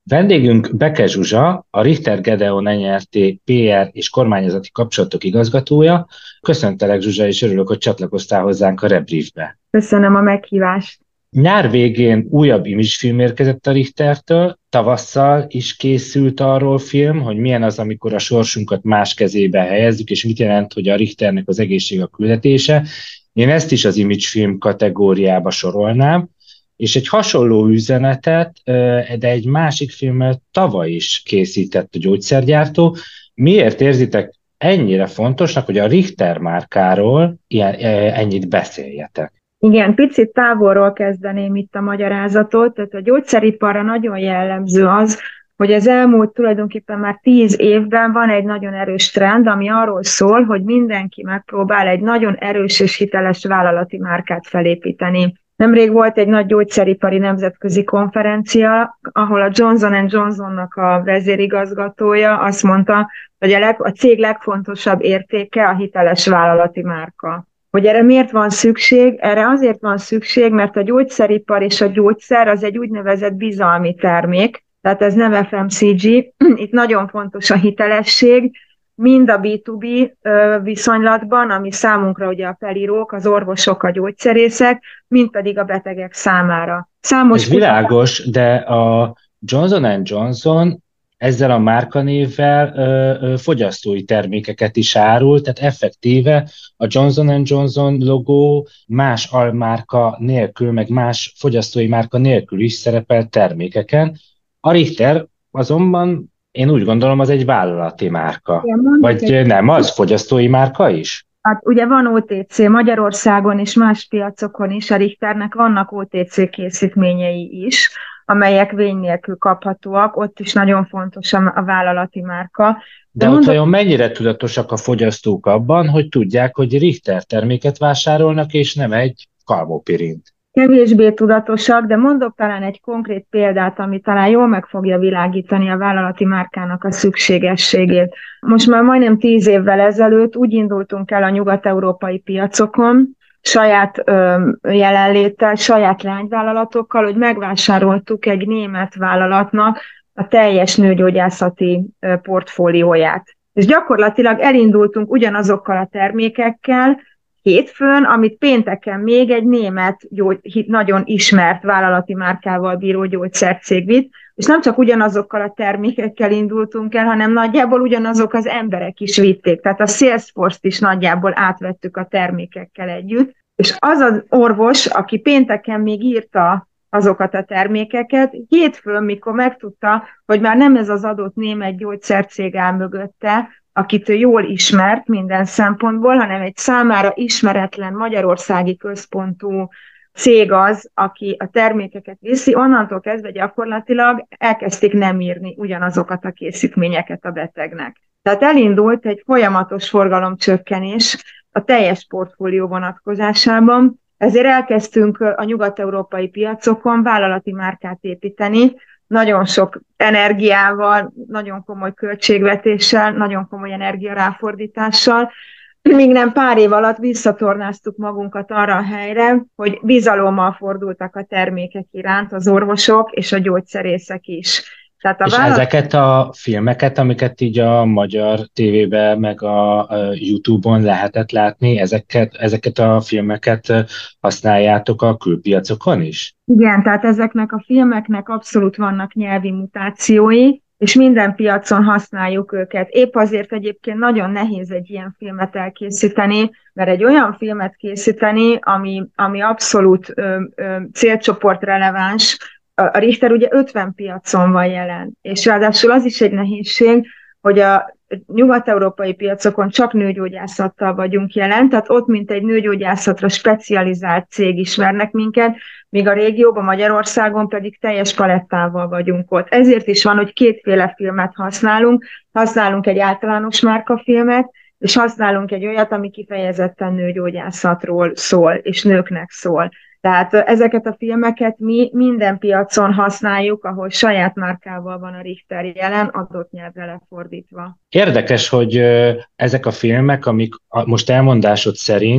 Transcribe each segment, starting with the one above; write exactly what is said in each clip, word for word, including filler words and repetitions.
Vendégünk Beke Zsuzsa, a Richter Gedeon en er té pé er és kormányzati kapcsolatok igazgatója. Köszöntelek, Zsuzsa, és örülök, hogy csatlakoztál hozzánk a Rebriefbe. Köszönöm a meghívást. Nyár végén újabb imagefilm érkezett a Richtertől, tavasszal is készült arról film, hogy milyen az, amikor a sorsunkat más kezébe helyezzük, és mit jelent, hogy a Richternek az egészség a küldetése. Én ezt is az imagefilm kategóriába sorolnám, és egy hasonló üzenetet, de egy másik filmet tavaly is készített a gyógyszergyártó. Miért érzitek ennyire fontosnak, hogy a Richter márkáról ilyen, ennyit beszéljetek? Igen, picit távolról kezdeném itt a magyarázatot. Tehát a gyógyszeriparra nagyon jellemző az, hogy az elmúlt tulajdonképpen már tíz évben van egy nagyon erős trend, ami arról szól, hogy mindenki megpróbál egy nagyon erős és hiteles vállalati márkát felépíteni. Nemrég volt egy nagy gyógyszeripari nemzetközi konferencia, ahol a Johnson and Johnsonnak a vezérigazgatója azt mondta, hogy a, leg, a cég legfontosabb értéke a hiteles vállalati márka. Hogy erre miért van szükség? Erre azért van szükség, mert a gyógyszeripar és a gyógyszer az egy úgynevezett bizalmi termék, tehát ez nem ef em cé gé, itt nagyon fontos a hitelesség, mind a bé kettő bé viszonylatban, ami számunkra ugye a felírók, az orvosok, a gyógyszerészek, mind pedig a betegek számára. Számos Ez világos, de a Johnson and Johnson ezzel a márkanévvel ö, ö, fogyasztói termékeket is árul, tehát effektíve a Johnson and Johnson logó más almárka nélkül, meg más fogyasztói márka nélkül is szerepel termékeken. A Richter azonban én úgy gondolom, az egy vállalati márka. Igen, vagy egy... nem, az fogyasztói márka is? Hát ugye van o té cé Magyarországon és más piacokon is, a Richternek vannak o té cé készítményei is, amelyek vény nélkül kaphatóak, ott is nagyon fontos a vállalati márka. De, De ott mondom... vajon mennyire tudatosak a fogyasztók abban, hogy tudják, hogy Richter terméket vásárolnak, és nem egy kalmopirint? Kevésbé tudatosak, de mondok talán egy konkrét példát, ami talán jól meg fogja világítani a vállalati márkának a szükségességét. Most már majdnem tíz évvel ezelőtt úgy indultunk el a nyugat-európai piacokon, saját ö, jelenléttel, saját lányvállalatokkal, hogy megvásároltuk egy német vállalatnak a teljes nőgyógyászati ö, portfólióját. És gyakorlatilag elindultunk ugyanazokkal a termékekkel, hétfőn, amit pénteken még egy német gyógy, nagyon ismert vállalati márkával bíró gyógyszercég vitt, és nem csak ugyanazokkal a termékekkel indultunk el, hanem nagyjából ugyanazok az emberek is vitték. Tehát a Salesforce-t is nagyjából átvettük a termékekkel együtt, és az az orvos, aki pénteken még írta azokat a termékeket, hétfőn, mikor megtudta, hogy már nem ez az adott német gyógyszercég áll mögötte, akit ő jól ismert minden szempontból, hanem egy számára ismeretlen magyarországi központú cég az, aki a termékeket viszi, onnantól kezdve gyakorlatilag elkezdték nem írni ugyanazokat a készítményeket a betegnek. Tehát elindult egy folyamatos forgalomcsökkenés a teljes portfólió vonatkozásában, ezért elkezdtünk a nyugat-európai piacokon vállalati márkát építeni, nagyon sok energiával, nagyon komoly költségvetéssel, nagyon komoly energiaráfordítással, míg nem pár év alatt visszatornáztuk magunkat arra a helyre, hogy bizalommal fordultak a termékek iránt az orvosok és a gyógyszerészek is. Tehát a és vállalat... ezeket a filmeket, amiket így a magyar tévében, meg a, a YouTube-on lehetett látni, ezeket, ezeket a filmeket használjátok a külpiacokon is? Igen, tehát ezeknek a filmeknek abszolút vannak nyelvi mutációi, és minden piacon használjuk őket. Épp azért egyébként nagyon nehéz egy ilyen filmet elkészíteni, mert egy olyan filmet készíteni, ami, ami abszolút ö, ö, célcsoportreleváns. A Richter ugye ötven piacon van jelen, és ráadásul az is egy nehézség, hogy a nyugat-európai piacokon csak nőgyógyászattal vagyunk jelen, tehát ott mint egy nőgyógyászatra specializált cég ismernek minket, míg a régióban, Magyarországon pedig teljes palettával vagyunk ott. Ezért is van, hogy kétféle filmet használunk, használunk egy általános márkafilmet, és használunk egy olyat, ami kifejezetten nőgyógyászatról szól, és nőknek szól. Tehát ezeket a filmeket mi minden piacon használjuk, ahol saját márkával van a Richter jelen, adott nyelvre lefordítva. Érdekes, hogy ezek a filmek, amik most elmondásod szerint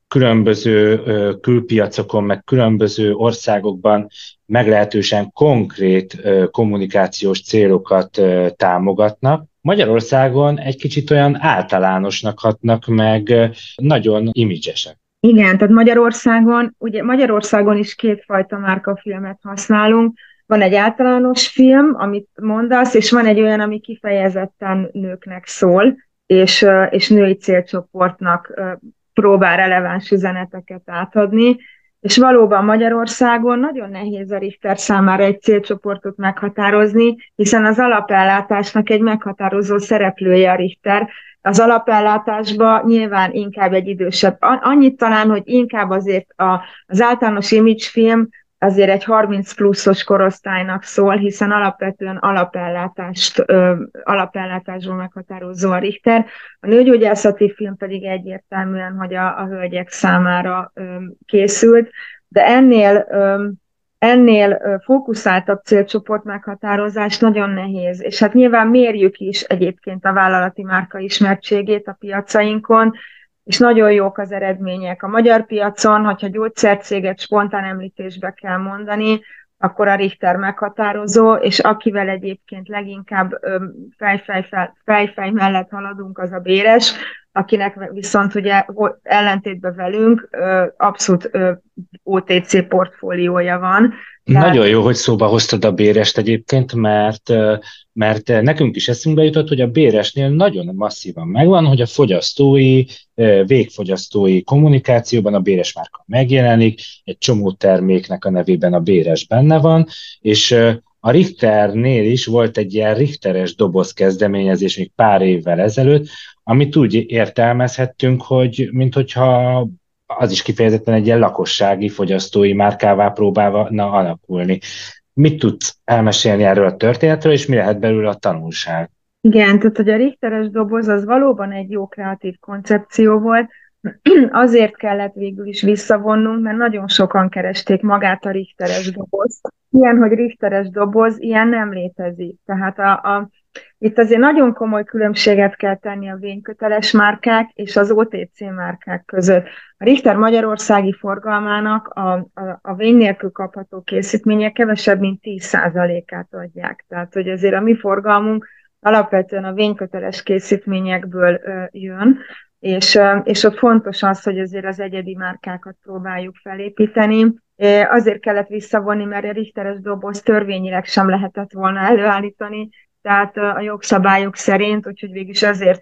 különböző külpiacokon, meg különböző országokban meglehetősen konkrét kommunikációs célokat támogatnak. Magyarországon egy kicsit olyan általánosnak hatnak, meg nagyon imidzsesek. Igen, tehát Magyarországon, ugye Magyarországon is kétfajta márkafilmet használunk. Van egy általános film, amit mondasz, és van egy olyan, ami kifejezetten nőknek szól, és, és női célcsoportnak próbál releváns üzeneteket átadni. És valóban Magyarországon nagyon nehéz a Richter számára egy célcsoportot meghatározni, hiszen az alapellátásnak egy meghatározó szereplője a Richter. Az alapellátásban nyilván inkább egy idősebb. Annyit talán, hogy inkább azért a, az általános imagefilm azért egy harminc pluszos korosztálynak szól, hiszen alapvetően alapellátást, ö, alapellátásból meghatározó a Richter. A nőgyógyászati film pedig egyértelműen, hogy a, a hölgyek számára ö, készült, de ennél, ö, ennél fókuszáltabb célcsoport meghatározás nagyon nehéz, és hát nyilván mérjük is egyébként a vállalati márka ismertségét a piacainkon, és nagyon jók az eredmények. A magyar piacon, hogyha gyógyszercéget spontán említésbe kell mondani, akkor a Richter meghatározó, és akivel egyébként leginkább fejfej, fejfej mellett haladunk, az a Béres, akinek viszont ugye ellentétben velünk abszolút o té cé portfóliója van. Tehát... Nagyon jó, hogy szóba hoztad a Bérest egyébként, mert, mert nekünk is eszünkbe jutott, hogy a Béresnél nagyon masszívan megvan, hogy a fogyasztói, végfogyasztói kommunikációban a Béres márka megjelenik, egy csomó terméknek a nevében a Béres benne van, és a Richternél is volt egy ilyen Richteres doboz kezdeményezés még pár évvel ezelőtt, amit úgy értelmezhettünk, hogy minthogyha az is kifejezetten egy ilyen lakossági, fogyasztói márkává próbálna alakulni. Mit tudsz elmesélni erről a történetről, és mi lehet belőle a tanulság? Igen, tehát hogy a Richteres doboz az valóban egy jó kreatív koncepció volt, azért kellett végül is visszavonnunk, mert nagyon sokan keresték magát a Richteres dobozt. Ilyen, hogy Richteres doboz, ilyen nem létezik. Tehát a, a, itt azért nagyon komoly különbséget kell tenni a vényköteles márkák és az o té cé márkák között. A Richter magyarországi forgalmának a, a, a vény nélkül kapható készítmények kevesebb, mint tíz százalékát adják. Tehát, hogy azért a mi forgalmunk alapvetően a vényköteles készítményekből ö, jön, és, és ott fontos az, hogy azért az egyedi márkákat próbáljuk felépíteni. Azért kellett visszavonni, mert a Richteres doboz törvényileg sem lehetett volna előállítani, tehát a jogszabályok szerint, úgyhogy végülis azért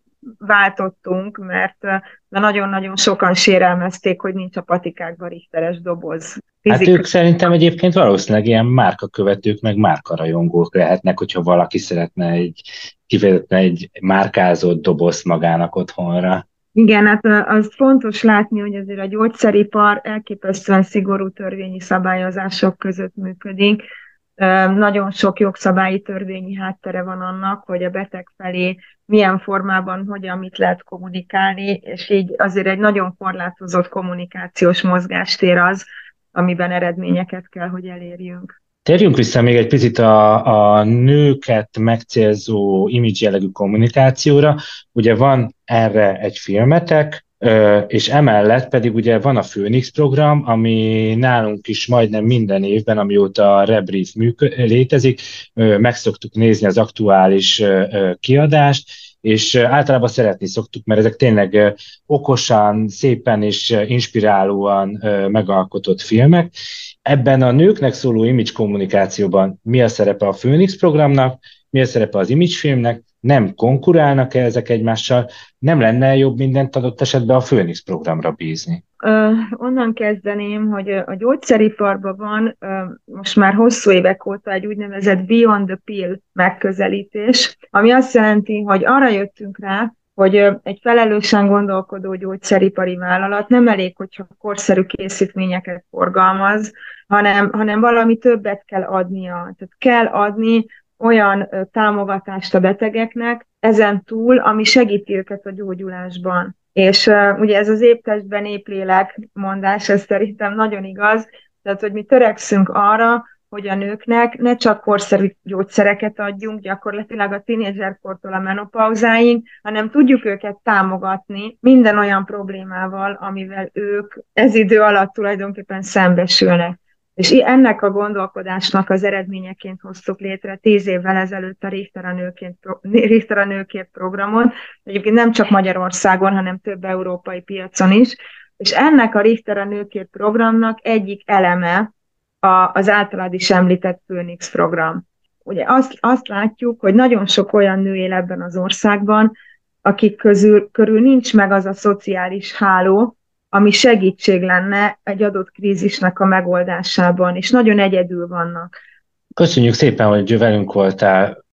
váltottunk, mert nagyon-nagyon sokan sérelmezték, hogy nincs a patikákban Richteres doboz. Hát ők szerintem egyébként valószínűleg ilyen márkakövetők, meg márkarajongók lehetnek, hogyha valaki szeretne egy kifejezetten egy márkázott dobozt magának otthonra. Igen, hát az fontos látni, hogy azért a gyógyszeripar elképesztően szigorú törvényi szabályozások között működik. Nagyon sok jogszabályi törvényi háttere van annak, hogy a beteg felé milyen formában, hogyan, mit lehet kommunikálni, és így azért egy nagyon korlátozott kommunikációs mozgástér az, amiben eredményeket kell, hogy elérjünk. Térjünk vissza még egy picit a, a nőket megcélzó image jellegű kommunikációra. Ugye van erre egy filmetek, és emellett pedig ugye van a Főnix program, ami nálunk is majdnem minden évben, amióta a Rebrief működ, létezik, meg szoktuk nézni az aktuális kiadást, és általában szeretni szoktuk, mert ezek tényleg okosan, szépen és inspirálóan megalkotott filmek. Ebben a nőknek szóló image kommunikációban mi a szerepe a Főnix programnak, mi a szerepe az imagefilmnek, nem konkurálnak-e ezek egymással, nem lenne jobb mindent adott esetben a Főnix programra bízni? Uh, onnan kezdeném, hogy a gyógyszeriparban van uh, most már hosszú évek óta egy úgynevezett Beyond the Pill megközelítés, ami azt jelenti, hogy arra jöttünk rá, hogy uh, egy felelősen gondolkodó gyógyszeripari vállalat nem elég, hogyha korszerű készítményeket forgalmaz, hanem, hanem valami többet kell adnia. Tehát kell adni olyan támogatást a betegeknek ezen túl, ami segíti őket a gyógyulásban. És uh, ugye ez az épp testben épp lélek mondás, ez szerintem nagyon igaz, tehát hogy mi törekszünk arra, hogy a nőknek ne csak korszerű gyógyszereket adjunk, gyakorlatilag a tínédzserkortól a menopauzáig, hanem tudjuk őket támogatni minden olyan problémával, amivel ők ez idő alatt tulajdonképpen szembesülnek. És ennek a gondolkodásnak az eredményeként hoztuk létre tíz évvel ezelőtt a Richter a nőként, Richter a nőkért programot, egyébként nem csak Magyarországon, hanem több európai piacon is, és ennek a Richter a nőkért programnak egyik eleme a, az általad is említett Phoenix program. Ugye azt, azt látjuk, hogy nagyon sok olyan nő él ebben az országban, akik közül, körül nincs meg az a szociális háló, ami segítség lenne egy adott krízisnek a megoldásában, és nagyon egyedül vannak. Köszönjük szépen, hogy velünk voltál.